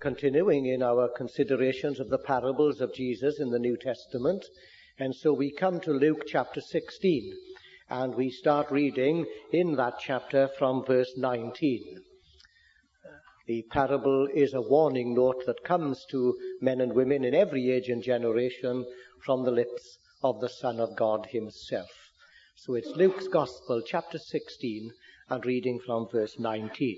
continuing in our considerations of the parables of Jesus in the New Testament. And so we come to Luke chapter 16, and we start reading in that chapter from verse 19. The parable is a warning note that comes to men and women in every age and generation from the lips of the Son of God himself. So it's Luke's Gospel, chapter 16, and reading from verse 19.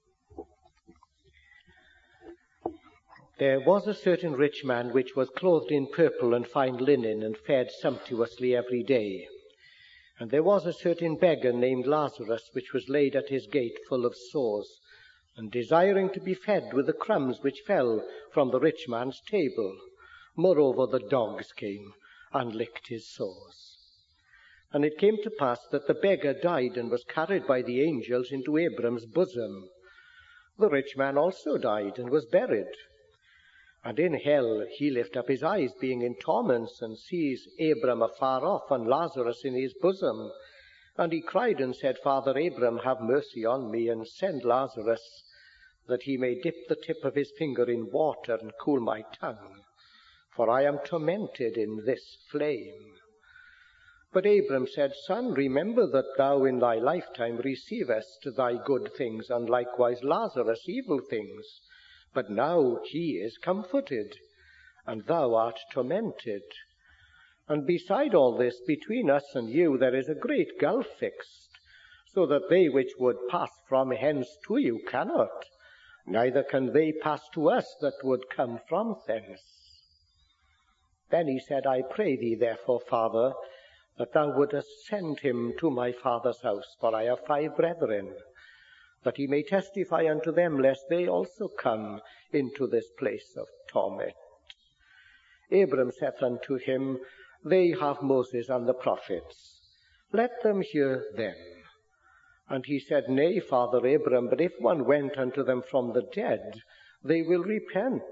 There was a certain rich man which was clothed in purple and fine linen, and fed sumptuously every day. And there was a certain beggar named Lazarus, which was laid at his gate full of sores, and desiring to be fed with the crumbs which fell from the rich man's table. Moreover, the dogs came and licked his sores. And it came to pass that the beggar died, and was carried by the angels into Abram's bosom. The rich man also died, and was buried. And in hell he lift up his eyes, being in torments, and sees Abram afar off, and Lazarus in his bosom. And he cried and said, Father Abram, have mercy on me, and send Lazarus, that he may dip the tip of his finger in water, and cool my tongue, for I am tormented in this flame. But Abram said, Son, remember that thou in thy lifetime receivest thy good things, and likewise Lazarus evil things. But now he is comforted, and thou art tormented. And beside all this, between us and you there is a great gulf fixed, so that they which would pass from hence to you cannot, neither can they pass to us that would come from thence. Then he said, I pray thee therefore, Father, that thou wouldest send him to my father's house, for I have 5 brethren, that he may testify unto them, lest they also come into this place of torment. Abram saith unto him, They have Moses and the prophets. Let them hear them. And he said, Nay, Father Abram, but if one went unto them from the dead, they will repent.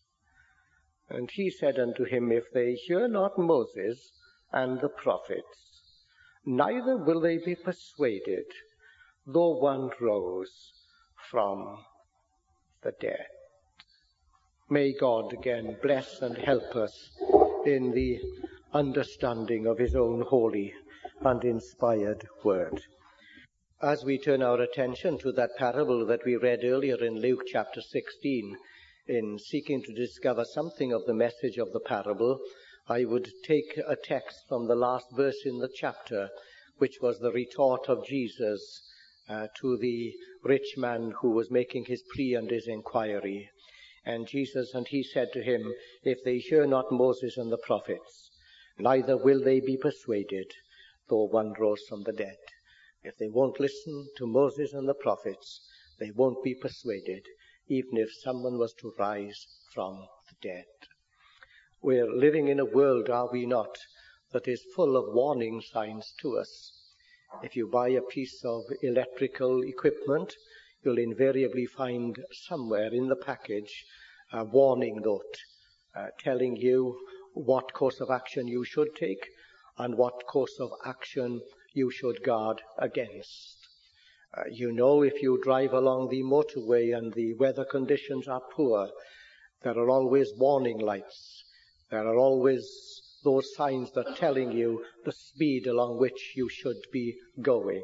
And he said unto him, If they hear not Moses and the prophets, neither will they be persuaded, though one rose from the dead. May God again bless and help us in the understanding of his own holy and inspired word. As we turn our attention to that parable that we read earlier in Luke chapter 16, in seeking to discover something of the message of the parable, I would take a text from the last verse in the chapter, which was the retort of Jesus to the rich man who was making his plea and his inquiry. And he said to him, If they hear not Moses and the prophets, neither will they be persuaded, though one rose from the dead. If they won't listen to Moses and the prophets, they won't be persuaded, even if someone was to rise from the dead. We're living in a world, are we not, that is full of warning signs to us. If you buy a piece of electrical equipment, you'll invariably find somewhere in the package a warning note telling you what course of action you should take and what course of action you should guard against. If you drive along the motorway and the weather conditions are poor, there are always warning lights. There are always those signs that are telling you the speed along which you should be going.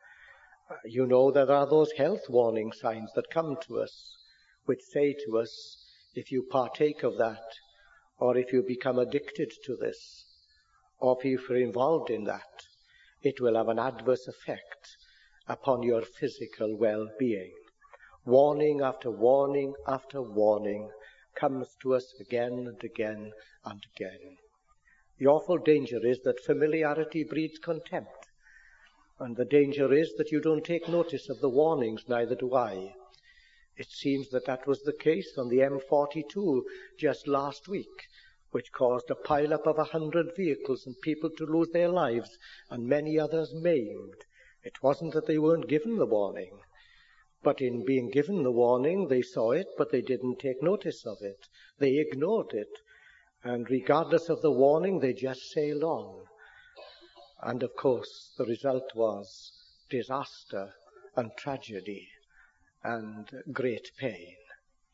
There are those health warning signs that come to us, which say to us, if you partake of that, or if you become addicted to this, or if you're involved in that, it will have an adverse effect upon your physical well-being. Warning after warning after warning comes to us again and again and again. The awful danger is that familiarity breeds contempt. And the danger is that you don't take notice of the warnings, neither do I. It seems that was the case on the M42 just last week, which caused a pile-up of 100 vehicles and people to lose their lives and many others maimed. It wasn't that they weren't given the warning, but in being given the warning, they saw it, but they didn't take notice of it. They ignored it. And regardless of the warning, they just sailed on. And of course, the result was disaster and tragedy and great pain.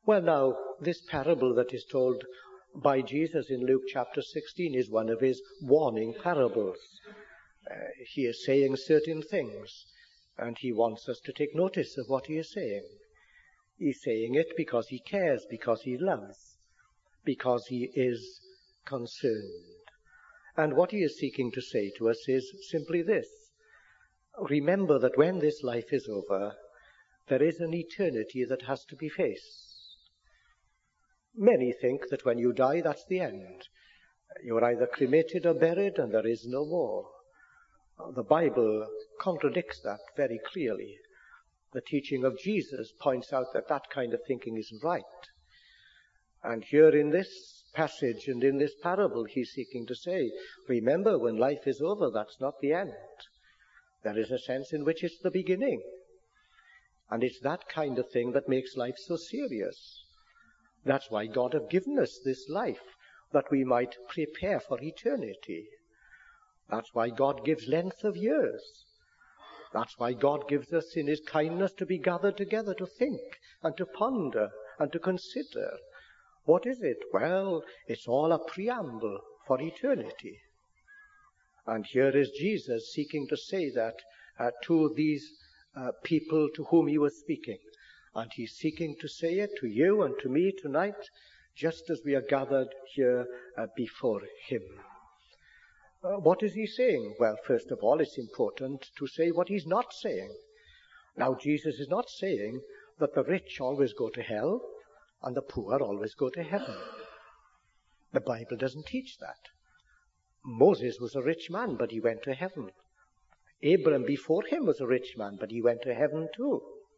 Well, now, this parable that is told by Jesus in Luke chapter 16 is one of his warning parables. He is saying certain things, and he wants us to take notice of what he is saying. He's saying it because he cares, because he loves, because he is concerned. And what he is seeking to say to us is simply this: remember that when this life is over, there is an eternity that has to be faced. Many think that when you die, that's the end. You're either cremated or buried, and there is no more. The Bible contradicts that very clearly. The teaching of Jesus points out that that kind of thinking isn't right. And here in this passage and in this parable, he's seeking to say, remember, when life is over, that's not the end. There is a sense in which it's the beginning. And it's that kind of thing that makes life so serious. That's why God has given us this life, that we might prepare for eternity. That's why God gives length of years. That's why God gives us in his kindness to be gathered together to think and to ponder and to consider. What is it? Well, it's all a preamble for eternity. And here is Jesus seeking to say that to these people to whom he was speaking. And he's seeking to say it to you and to me tonight, just as we are gathered here before him. What is he saying? Well, first of all, it's important to say what he's not saying. Now, Jesus is not saying that the rich always go to hell and the poor always go to heaven. The Bible doesn't teach that. Moses was a rich man, but he went to heaven. Abraham before him was a rich man, but he went to heaven too.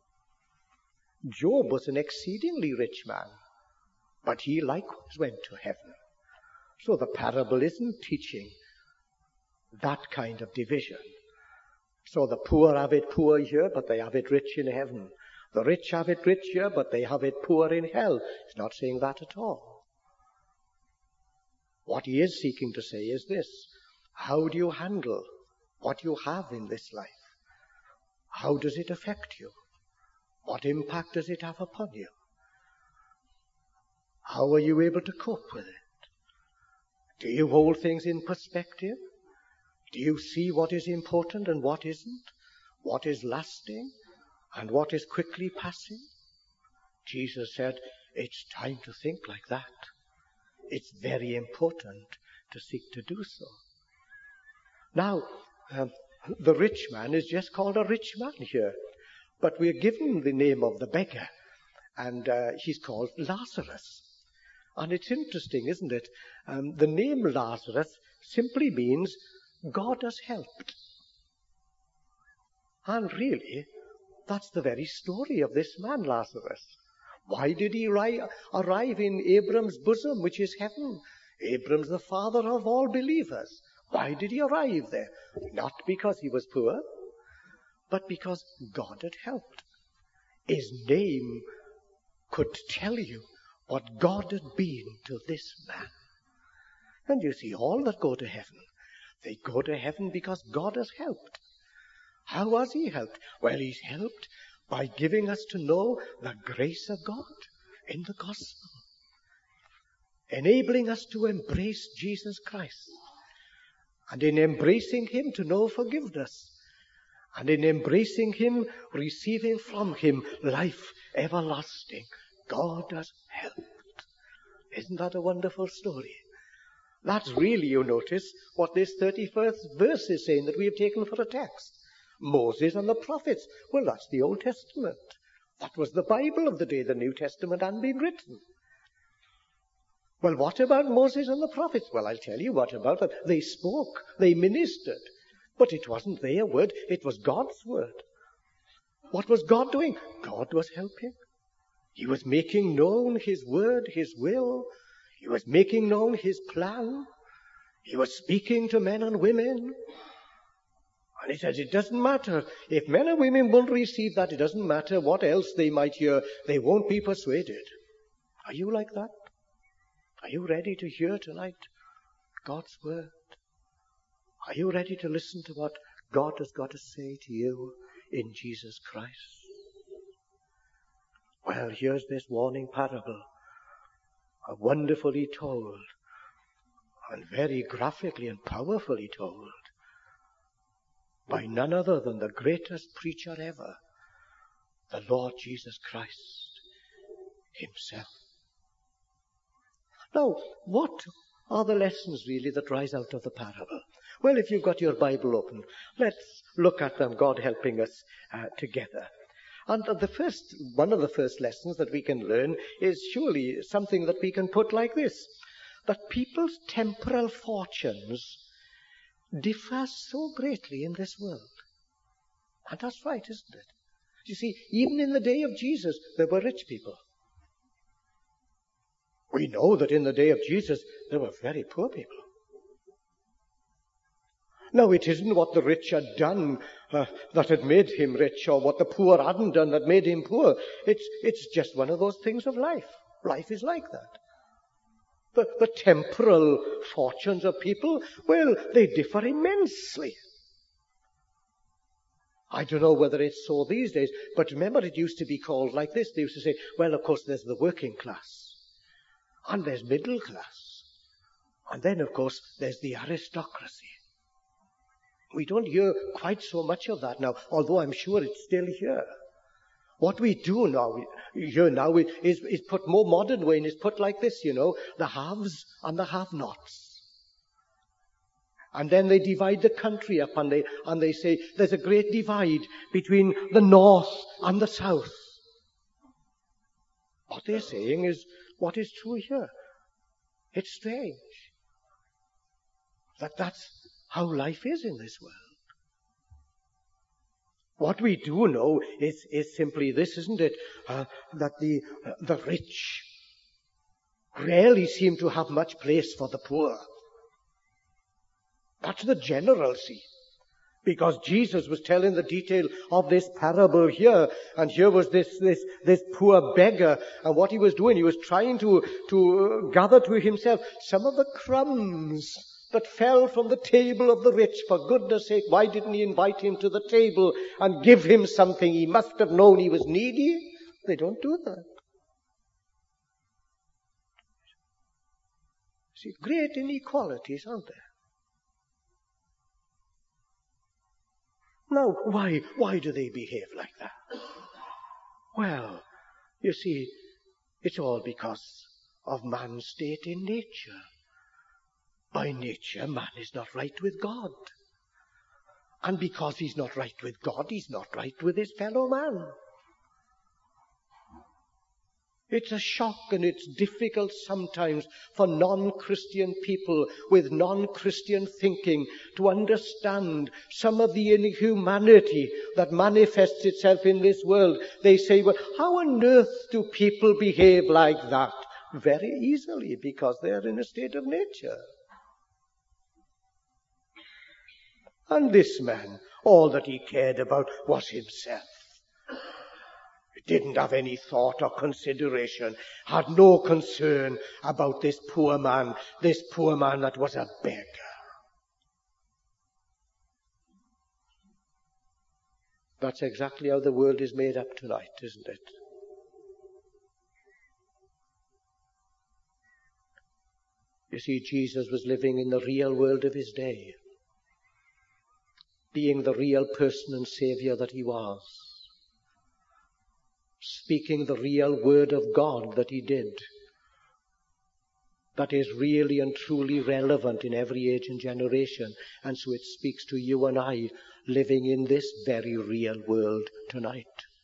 Job was an exceedingly rich man, but he likewise went to heaven. So the parable isn't teaching that kind of division. So the poor have it poor here, but they have it rich in heaven. The rich have it rich here, but they have it poor in hell. He's not saying that at all. What he is seeking to say is this: how do you handle what you have in this life? How does it affect you? What impact does it have upon you? How are you able to cope with it? Do you hold things in perspective? Do you see what is important and what isn't? What is lasting and what is quickly passing? Jesus said, it's time to think like that. It's very important to seek to do so. Now, the rich man is just called a rich man here. But we're given the name of the beggar, and he's called Lazarus. And it's interesting, isn't it? The name Lazarus simply means God has helped. And really, that's the very story of this man, Lazarus. Why did he arrive in Abram's bosom, which is heaven? Abram's the father of all believers. Why did he arrive there? Not because he was poor, but because God had helped. His name could tell you what God had been to this man. And you see, all that go to heaven, they go to heaven because God has helped. How has he helped? Well, he's helped by giving us to know the grace of God in the gospel, enabling us to embrace Jesus Christ, and in embracing him to know forgiveness, and in embracing him, receiving from him life everlasting. God has helped. Isn't that a wonderful story? That's really, you notice, what this 31st verse is saying that we have taken for a text. Moses and the prophets. Well, that's the Old Testament. That was the Bible of the day the New Testament hadn't been written. Well, what about Moses and the prophets? Well, I'll tell you what about them. They spoke, they ministered. But it wasn't their word, it was God's word. What was God doing? God was helping. He was making known his word, his will. He was making known his plan. He was speaking to men and women. And he says, it doesn't matter. If men and women won't receive that, it doesn't matter what else they might hear. They won't be persuaded. Are you like that? Are you ready to hear tonight God's word? Are you ready to listen to what God has got to say to you in Jesus Christ? Well, here's this warning parable, wonderfully told, and very graphically and powerfully told, by none other than the greatest preacher ever, the Lord Jesus Christ himself. Now, what are the lessons really that rise out of the parable? Well, if you've got your Bible open, let's look at them, God helping us together. And one of the first lessons that we can learn is surely something that we can put like this, that people's temporal fortunes differ so greatly in this world. And that's right, isn't it? You see, even in the day of Jesus, there were rich people. We know that in the day of Jesus, there were very poor people. Now, it isn't what the rich had done that had made him rich, or what the poor hadn't done that made him poor. It's just one of those things of life. Life is like that. The temporal fortunes of people, well, they differ immensely. I don't know whether it's so these days, but remember it used to be called like this. They used to say, well, of course, there's the working class, and there's middle class, and then, of course, there's the aristocracy. We don't hear quite so much of that now, although I'm sure it's still here. What we do now, is put more modern way, and is put like this, the haves and the have-nots. And then they divide the country up, and they say there's a great divide between the north and the south. What they're saying is what is true here. It's strange that's how life is in this world. What we do know is simply this, isn't it? That the rich rarely seem to have much place for the poor. That's the generalcy. Because Jesus was telling the detail of this parable here, and here was this poor beggar, and what he was doing, he was trying to gather to himself some of the crumbs that fell from the table of the rich. For goodness sake, why didn't he invite him to the table and give him something? He must have known he was needy. They don't do that. See, great inequalities, aren't there? Now, why do they behave like that? Well, you see, it's all because of man's state in nature. By nature, man is not right with God. And because he's not right with God, he's not right with his fellow man. It's a shock, and it's difficult sometimes for non-Christian people with non-Christian thinking to understand some of the inhumanity that manifests itself in this world. They say, well, how on earth do people behave like that? Very easily, because they are in a state of nature. And this man, all that he cared about was himself. He didn't have any thought or consideration, had no concern about this poor man that was a beggar. That's exactly how the world is made up tonight, isn't it? You see, Jesus was living in the real world of his day, being the real person and Savior that he was, speaking the real word of God that he did, that is really and truly relevant in every age and generation. And so it speaks to you and I living in this very real world tonight.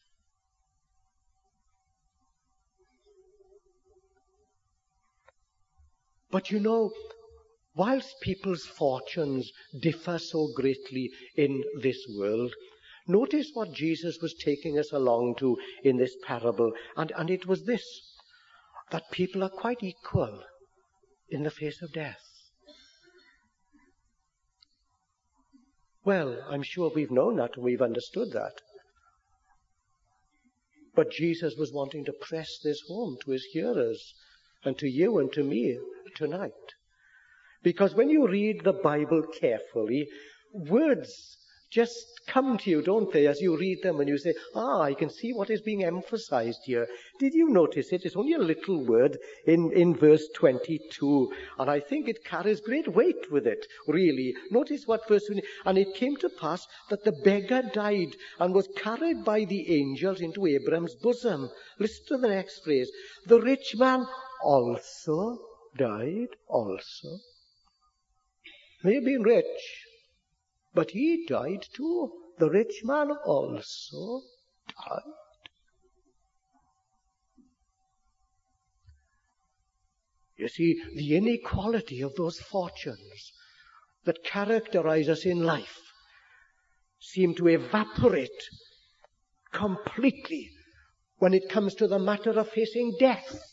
But whilst people's fortunes differ so greatly in this world, notice what Jesus was taking us along to in this parable. And it was this, that people are quite equal in the face of death. Well, I'm sure we've known that and we've understood that. But Jesus was wanting to press this home to his hearers and to you and to me tonight. Because when you read the Bible carefully, words just come to you, don't they, as you read them and you say, I can see what is being emphasized here. Did you notice it? It's only a little word in verse 22, and I think it carries great weight with it, really. Notice what verse 20, and it came to pass that the beggar died and was carried by the angels into Abraham's bosom. Listen to the next phrase. The rich man also died also. May have been rich, but he died too. The rich man also died. You see, the inequality of those fortunes that characterize us in life seem to evaporate completely when it comes to the matter of facing death.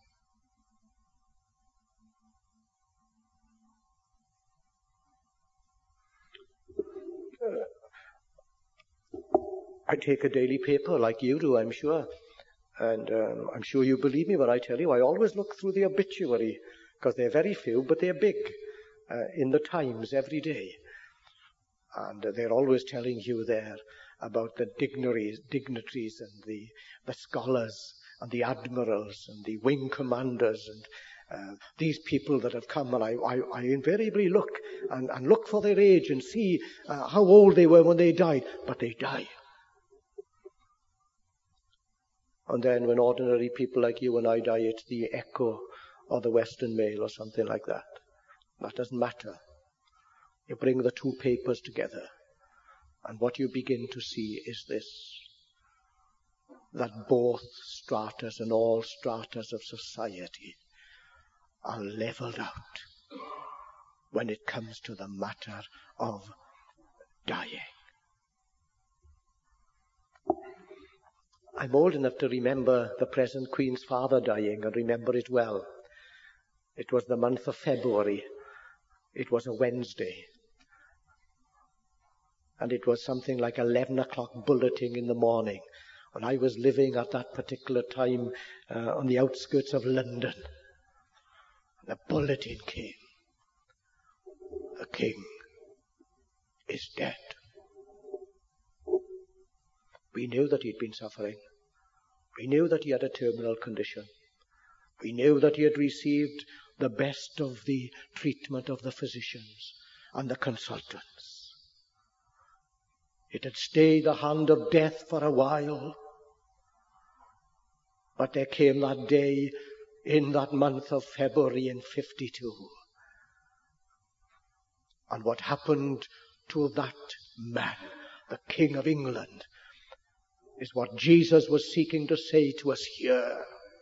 I take a daily paper like you do, I'm sure. And I'm sure you believe me when I tell you I always look through the obituary, because they're very few, but they're big, in the Times every day. And they're always telling you there about the dignitaries and the scholars and the admirals and the wing commanders and these people that have come. And I invariably look and look for their age and see how old they were when they died. But they die. And then when ordinary people like you and I die, it's the Echo or the Western Mail or something like that. That doesn't matter. You bring the two papers together, and what you begin to see is this, that both stratas and all stratas of society are leveled out when it comes to the matter of dying. I'm old enough to remember the present Queen's father dying, and remember it well. It was the month of February. It was a Wednesday. And it was something like 11 o'clock bulletin in the morning. And I was living at that particular time on the outskirts of London. And the bulletin came. The king is dead. We knew that he'd been suffering. We knew that he had a terminal condition. We knew that he had received the best of the treatment of the physicians and the consultants. It had stayed the hand of death for a while. But there came that day in that month of February in 52. And what happened to that man, the King of England, is what Jesus was seeking to say to us here.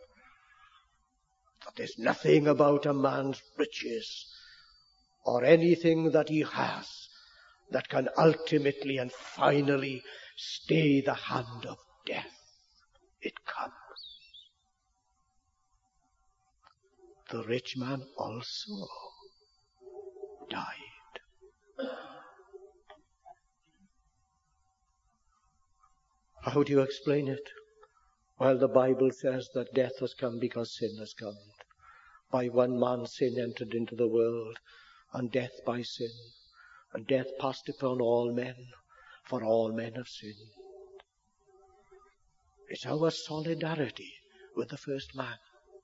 That there's nothing about a man's riches or anything that he has that can ultimately and finally stay the hand of death. It comes. The rich man also died. How do you explain it? Well, the Bible says that death has come because sin has come. By one man sin entered into the world, and death by sin. And death passed upon all men, for all men have sinned. It's our solidarity with the first man.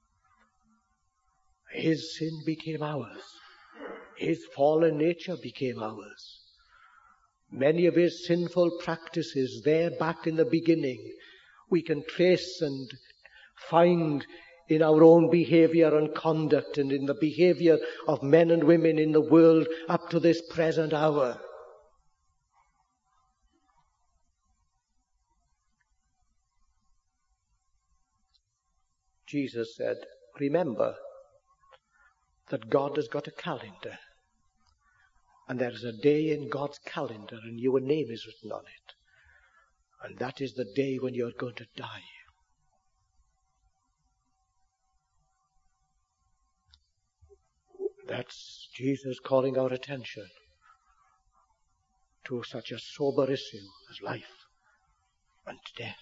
His sin became ours. His fallen nature became ours. Many of his sinful practices there back in the beginning, we can trace and find in our own behavior and conduct and in the behavior of men and women in the world up to this present hour. Jesus said, remember that God has got a calendar. And there is a day in God's calendar, and your name is written on it. And that is the day when you're going to die. That's Jesus calling our attention to such a sober issue as life and death.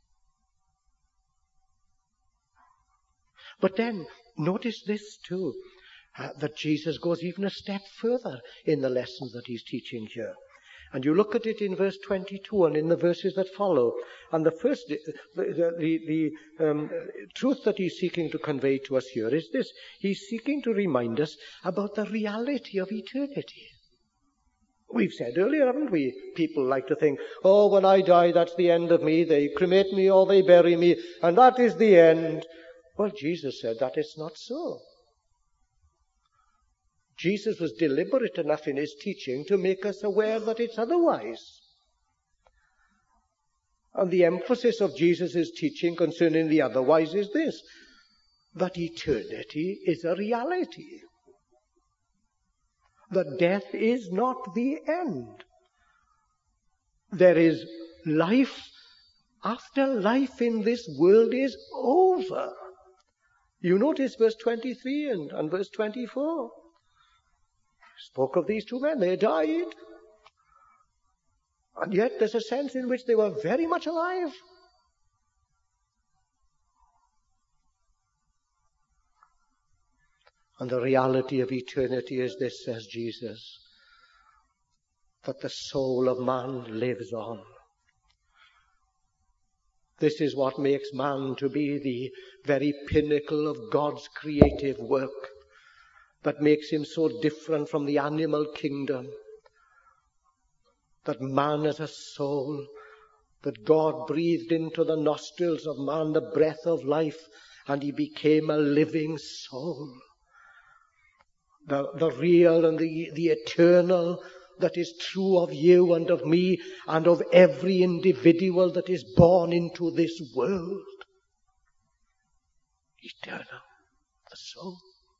But then, notice this too. That Jesus goes even a step further in the lessons that he's teaching here. And you look at it in verse 22 and in the verses that follow. And the first, the truth that he's seeking to convey to us here is this. He's seeking to remind us about the reality of eternity. We've said earlier, haven't we? People like to think, oh, when I die, that's the end of me. They cremate me or they bury me, and that is the end. Well, Jesus said that it's not so. Jesus was deliberate enough in his teaching to make us aware that it's otherwise. And the emphasis of Jesus' teaching concerning the otherwise is this, that eternity is a reality. That death is not the end. There is life after life in this world is over. You notice verse 23 and verse 24. Spoke of these two men. They died. And yet there's a sense in which they were very much alive. And the reality of eternity is this, says Jesus, that the soul of man lives on. This is what makes man to be the very pinnacle of God's creative work, that makes him so different from the animal kingdom. That man has a soul, that God breathed into the nostrils of man the breath of life, and he became a living soul. The real and the eternal that is true of you and of me and of every individual that is born into this world. Eternal, the soul.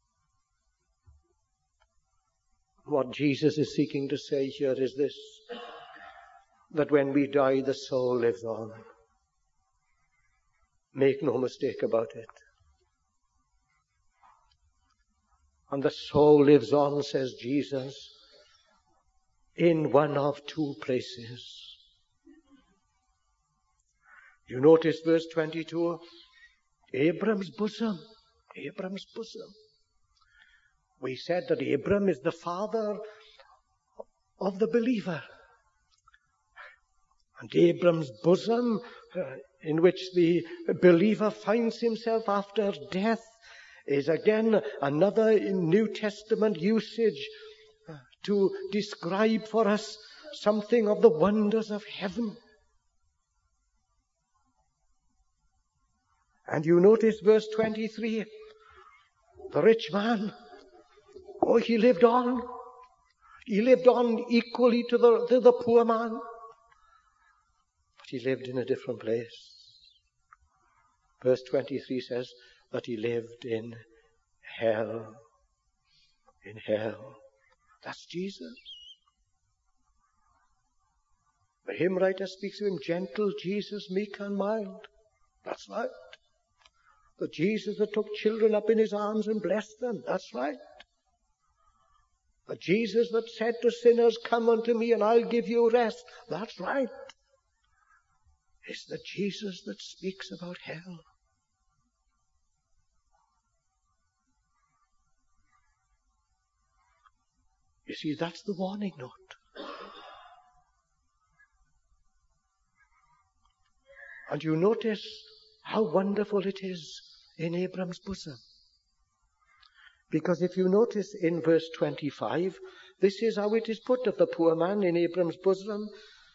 What Jesus is seeking to say here is this, that when we die, the soul lives on. Make no mistake about it. And the soul lives on, says Jesus, in one of two places. You notice verse 22, Abram's bosom. Abram's bosom. We said that Abram is the father of the believer. And Abram's bosom, in which the believer finds himself after death, is again another New Testament usage to describe for us something of the wonders of heaven. And you notice verse 23, the rich man, oh, he lived on. He lived on equally to the poor man. But he lived in a different place. Verse 23 says that he lived in hell. In hell. That's Jesus. The hymn writer speaks of him, gentle Jesus, meek and mild. That's right. The Jesus that took children up in his arms and blessed them. That's right. The Jesus that said to sinners, come unto me and I'll give you rest. That's right. It's the Jesus that speaks about hell. You see, that's the warning note. And you notice how wonderful it is in Abram's bosom. Because if you notice in verse 25, this is how it is put of the poor man in Abram's bosom.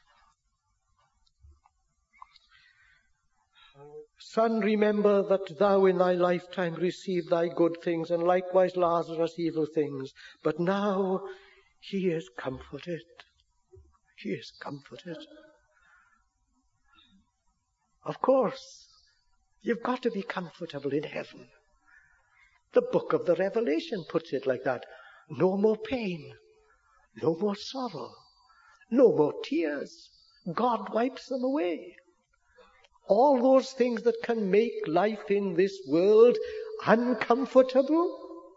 Son, remember that thou in thy lifetime received thy good things, and likewise Lazarus evil things. But now he is comforted. He is comforted. Of course, you've got to be comfortable in heaven. The book of the Revelation puts it like that. No more pain, no more sorrow, no more tears. God wipes them away. All those things that can make life in this world uncomfortable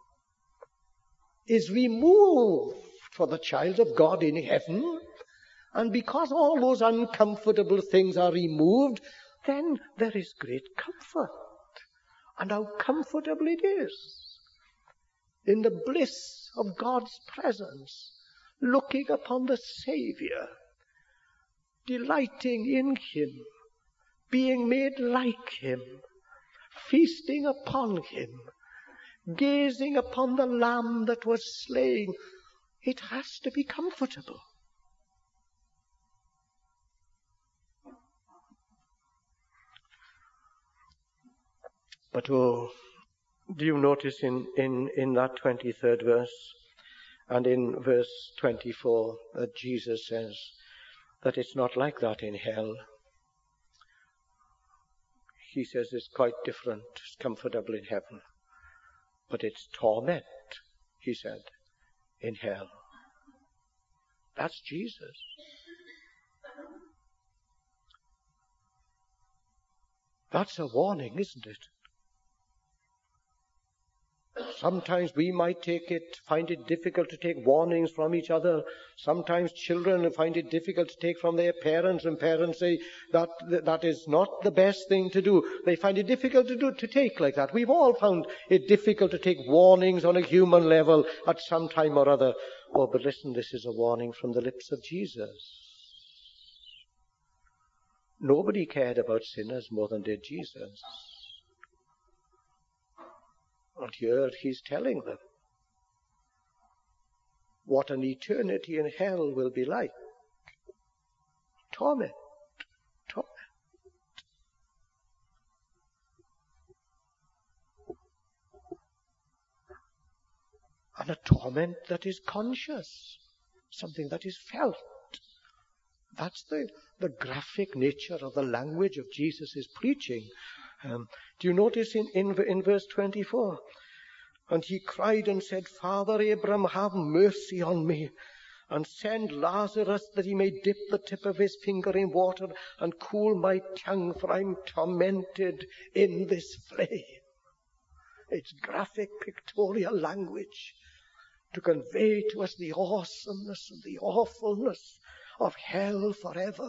is removed for the child of God in heaven. And because all those uncomfortable things are removed, then there is great comfort. And how comfortable it is in the bliss of God's presence, looking upon the Savior delighting in him, being made like him, feasting upon him, gazing upon the Lamb that was slain. It has to be comfortable. But do you notice in that 23rd verse and in verse 24 that Jesus says that it's not like that in hell? He says it's quite different. It's comfortable in heaven. But it's torment, he said, in hell. That's Jesus. That's a warning, isn't it? Sometimes we might find it difficult to take warnings from each other. Sometimes children find it difficult to take from their parents, and parents say that is not the best thing to do. They find it difficult to take like that. We've all found it difficult to take warnings on a human level at some time or other. Oh, but listen, this is a warning from the lips of Jesus. Nobody cared about sinners more than did Jesus. And here he's telling them what an eternity in hell will be like. Torment. Torment. And a torment that is conscious. Something that is felt. That's the graphic nature of the language of Jesus' preaching. Do you notice in verse 24? And he cried and said, Father Abraham, have mercy on me, and send Lazarus that he may dip the tip of his finger in water and cool my tongue, for I'm tormented in this flame. It's graphic, pictorial language to convey to us the awesomeness and the awfulness of hell forever.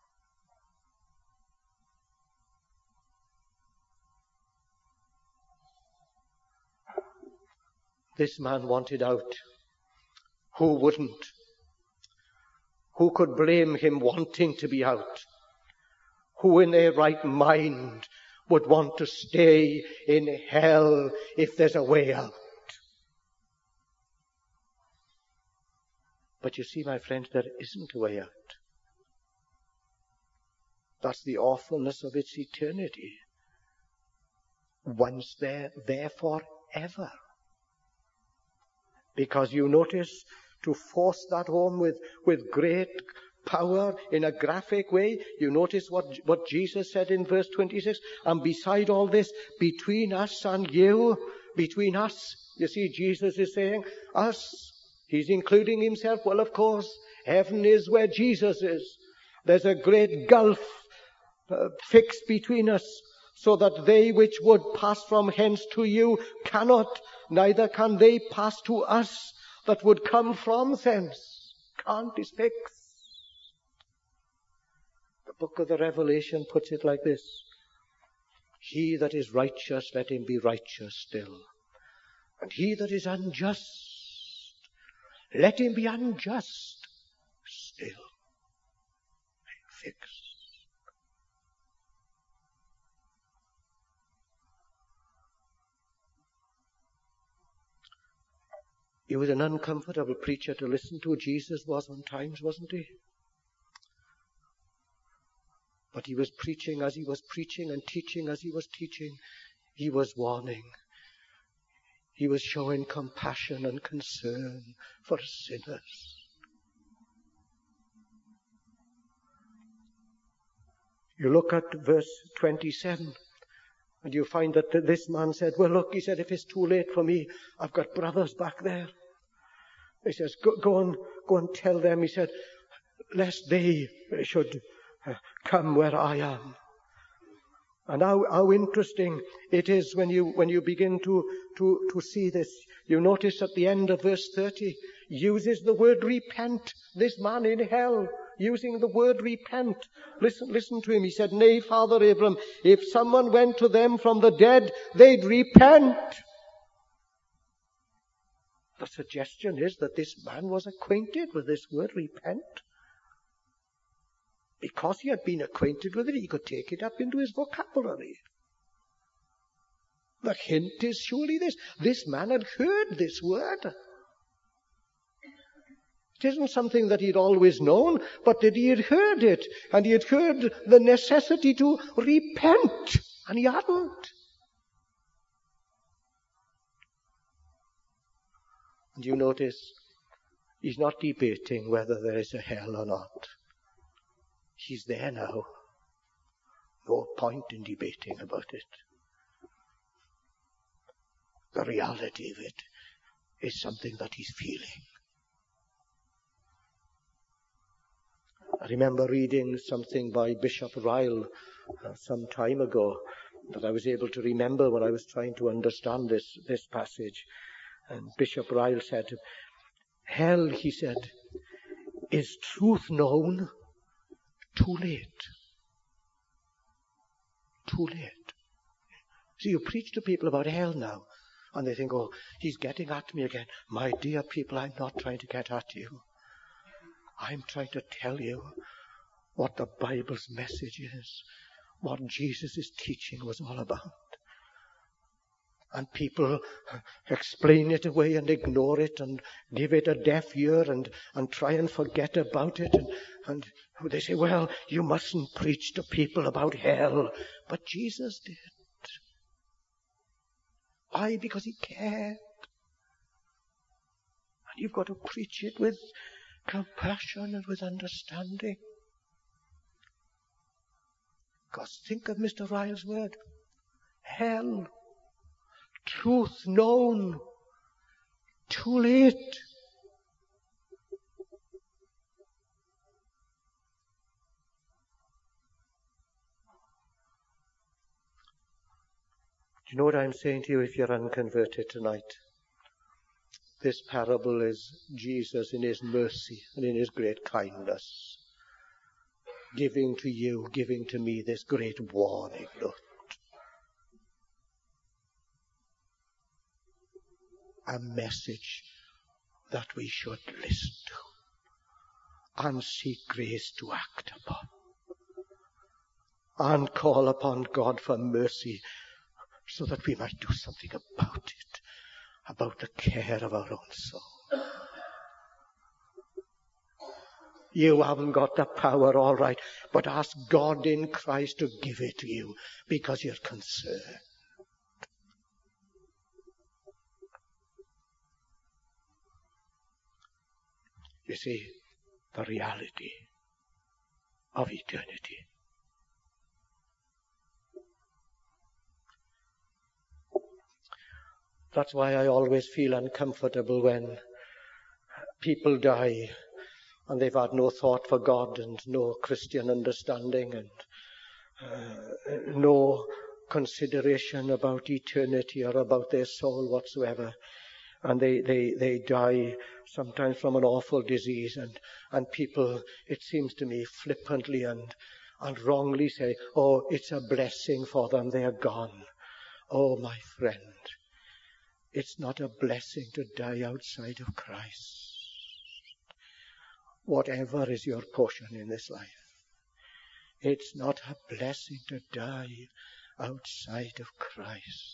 This man wanted out. Who wouldn't? Who could blame him wanting to be out? Who in their right mind would want to stay in hell if there's a way out? But you see, my friends, there isn't a way out. That's the awfulness of its eternity. Once there forever. Because you notice, to force that home with great power in a graphic way, you notice what Jesus said in verse 26, and beside all this, between us and you, between us, you see, Jesus is saying, us, he's including himself. Well, of course, heaven is where Jesus is. There's a great gulf fixed between us, so that they which would pass from hence to you cannot, neither can they pass to us that would come from thence. Can't, is fixed. The book of the Revelation puts it like this. He that is righteous, let him be righteous still. And he that is unjust, let him be unjust still. Fixed. He was an uncomfortable preacher to listen to. Jesus was on times, wasn't he? But he was preaching as he was preaching and teaching as he was teaching. He was warning. He was showing compassion and concern for sinners. You look at verse 27 and you find that this man said, well, look, he said, if it's too late for me, I've got brothers back there. He says, go and tell them, he said, lest they should come where I am. And how interesting it is when you begin to see this. You notice at the end of verse 30, uses the word repent. This man in hell, using the word repent. Listen to him. He said, nay, Father Abraham, if someone went to them from the dead, they'd repent. The suggestion is that this man was acquainted with this word repent. Because he had been acquainted with it, he could take it up into his vocabulary. The hint is surely this. This man had heard this word. It isn't something that he'd always known, but that he had heard it. And he had heard the necessity to repent. And he hadn't. And you notice, he's not debating whether there is a hell or not. He's there now. No point in debating about it. The reality of it is something that he's feeling. I remember reading something by Bishop Ryle some time ago that I was able to remember when I was trying to understand this passage. And Bishop Ryle said, hell, he said, is truth known too late. Too late. So you preach to people about hell now, and they think, oh, he's getting at me again. My dear people, I'm not trying to get at you. I'm trying to tell you what the Bible's message is, what Jesus' teaching was all about. And people explain it away and ignore it and give it a deaf ear and try and forget about it. And they say, well, you mustn't preach to people about hell. But Jesus did. Why? Because he cared. And you've got to preach it with compassion and with understanding. Because think of Mr. Ryle's word. Hell. Truth known. Too late. Do you know what I'm saying to you if you're unconverted tonight? This parable is Jesus in his mercy and in his great kindness, giving to you, giving to me this great warning. Look. A message that we should listen to and seek grace to act upon and call upon God for mercy so that we might do something about it, about the care of our own soul. You haven't got the power, all right, but ask God in Christ to give it to you because you're concerned. You see, the reality of eternity. That's why I always feel uncomfortable when people die and they've had no thought for God and no Christian understanding and no consideration about eternity or about their soul whatsoever. And they die sometimes from an awful disease, and people, it seems to me, flippantly and wrongly say, oh, it's a blessing for them, they're gone. Oh, my friend, it's not a blessing to die outside of Christ. Whatever is your portion in this life, it's not a blessing to die outside of Christ.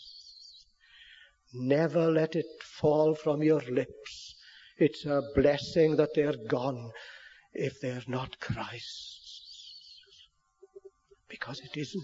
Never let it fall from your lips. It's a blessing that they're gone if they're not Christ's. Because it isn't.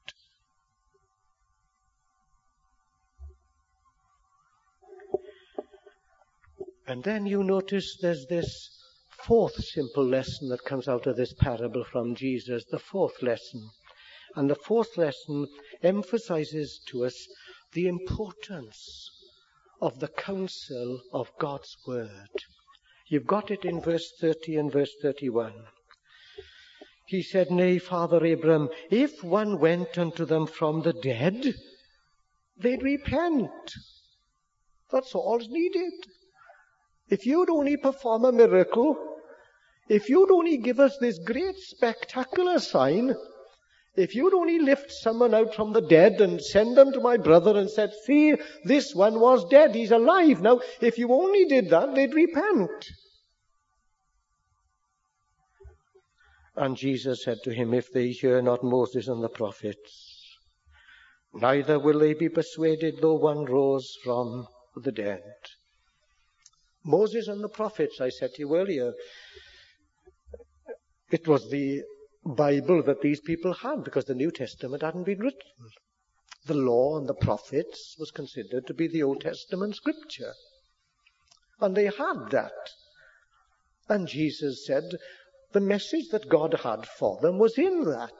And then you notice there's this fourth simple lesson that comes out of this parable from Jesus, the fourth lesson. And the fourth lesson emphasizes to us the importance of the counsel of God's word. You've got it in verse 30 and verse 31. He said, nay, Father Abraham, if one went unto them from the dead, they'd repent. That's all's needed. If you'd only perform a miracle, if you'd only give us this great spectacular sign, if you'd only lift someone out from the dead and send them to my brother and said, see, this one was dead, he's alive now. If you only did that, they'd repent. And Jesus said to him, if they hear not Moses and the prophets, neither will they be persuaded though one rose from the dead. Moses and the prophets, I said to you earlier, it was the Bible that these people had because the New Testament hadn't been written. The law and the prophets was considered to be the Old Testament scripture. And they had that. And Jesus said the message that God had for them was in that.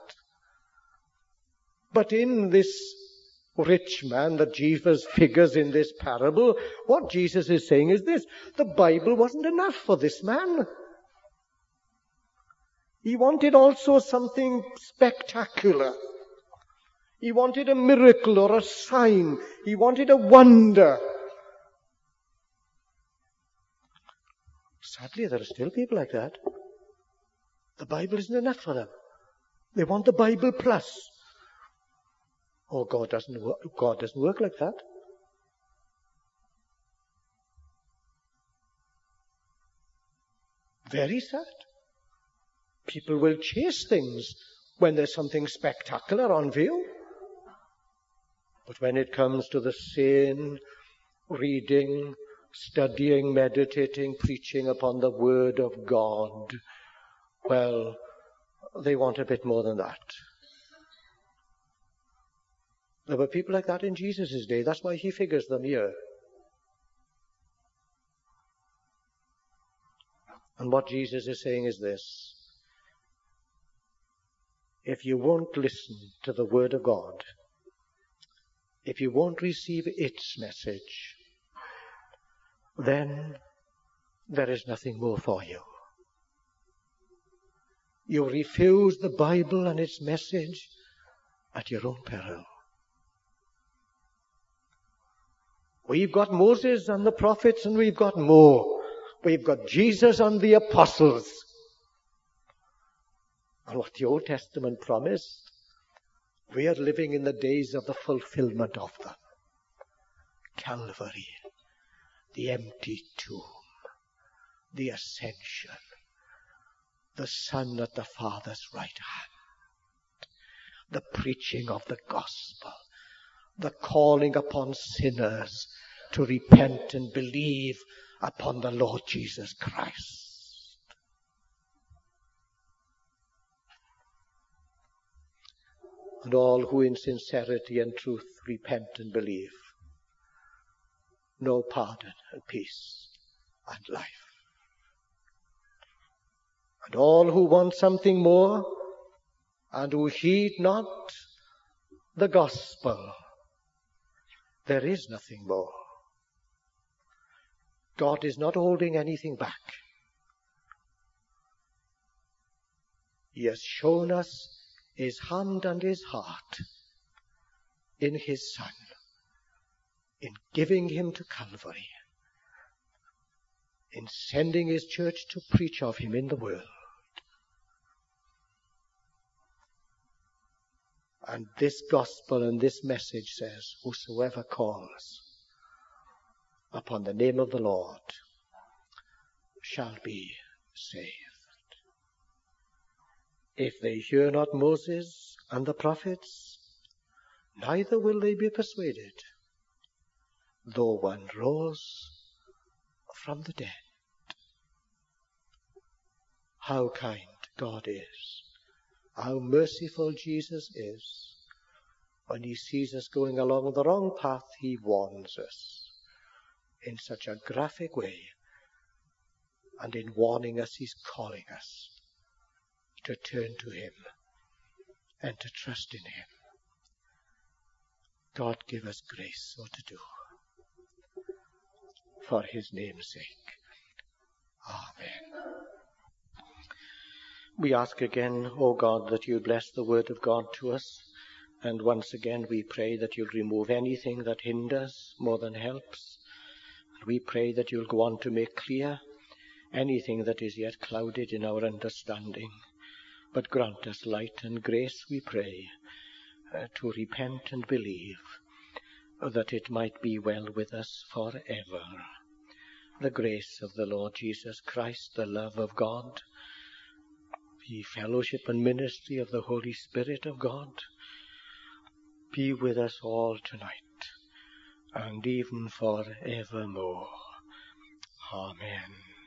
But in this rich man that Jesus figures in this parable, what Jesus is saying is this: the Bible wasn't enough for this man. He wanted also something spectacular. He wanted a miracle or a sign. He wanted a wonder. Sadly, there are still people like that. The Bible isn't enough for them. They want the Bible plus. Oh, God doesn't work like that. Very sad. People will chase things when there's something spectacular on view. But when it comes to the sane reading, studying, meditating, preaching upon the Word of God, well, they want a bit more than that. There were people like that in Jesus' day. That's why he figures them here. And what Jesus is saying is this: if you won't listen to the Word of God, if you won't receive its message, then there is nothing more for you. You refuse the Bible and its message at your own peril. We've got Moses and the prophets, and we've got more. We've got Jesus and the apostles. And what the Old Testament promised, we are living in the days of the fulfillment of them. Calvary, the empty tomb, the ascension, the Son at the Father's right hand, the preaching of the gospel, the calling upon sinners to repent and believe upon the Lord Jesus Christ. And all who in sincerity and truth repent and believe know pardon and peace and life. And all who want something more and who heed not the gospel, there is nothing more. God is not holding anything back. He has shown us his hand and his heart in his Son, in giving him to Calvary, in sending his church to preach of him in the world. And this gospel and this message says, whosoever calls upon the name of the Lord shall be saved. If they hear not Moses and the prophets, neither will they be persuaded, though one rose from the dead. How kind God is. How merciful Jesus is. When he sees us going along the wrong path, he warns us in such a graphic way. And in warning us, he's calling us to turn to him and to trust in him. God give us grace so to do. For his name's sake. Amen. We ask again, O God, that you bless the word of God to us. And once again we pray that you'll remove anything that hinders more than helps. And we pray that you'll go on to make clear anything that is yet clouded in our understanding. But grant us light and grace, we pray, to repent and believe, that it might be well with us forever. The grace of the Lord Jesus Christ, the love of God, the fellowship and ministry of the Holy Spirit of God be with us all tonight and even for evermore. Amen.